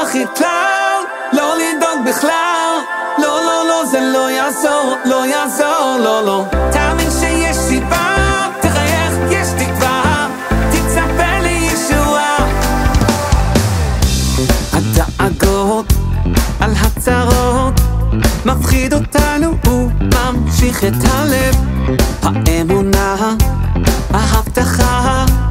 הכי כלל, לא לדאוג בכלל. לא, לא, לא, זה לא יעזור, לא יעזור, לא, לא. תאמין שיש סיבה, תחייך, יש תקווה, תצפה לישועה. הדאגות על הצרות מפחיד אותנו, הוא ממשיך את הלב. האמונה, ההבטחה